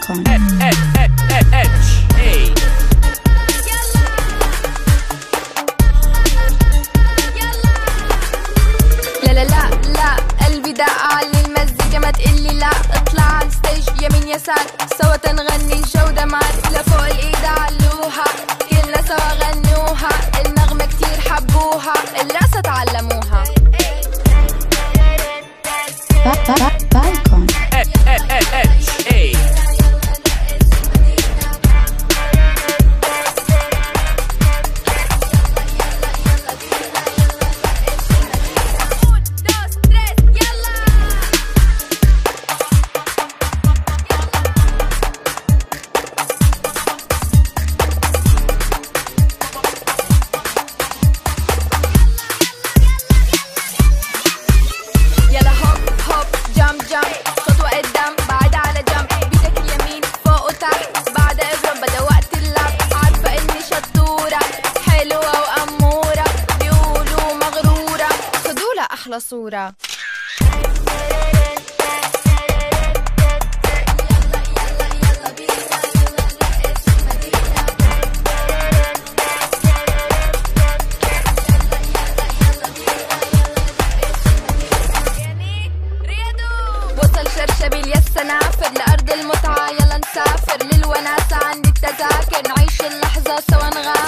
بالكون. لا لا لا لا قلبي دق علي المزيكا ما تقلي لا، اطلع على الستيج يمين يسار سوا نغني الجودة معك لفوق الايد علوها، كلنا سوا غنوها، النغمة كتير حبوها، الرقصة تعلموها. بالكون. خطوة قدام بعد على جنب، بيدك اليمين فوق وتحت بعد اضرب، بدا وقت اللعب، عارفة اني شطورة حلوة وأمورة، بيقولوا مغرورة خدولها أحلى صورة. شرشبيل يا السنافر لأرض المتعة، يلا نسافر للوناسة، عندي التذاكر نعيش اللحظة سوا نغادر.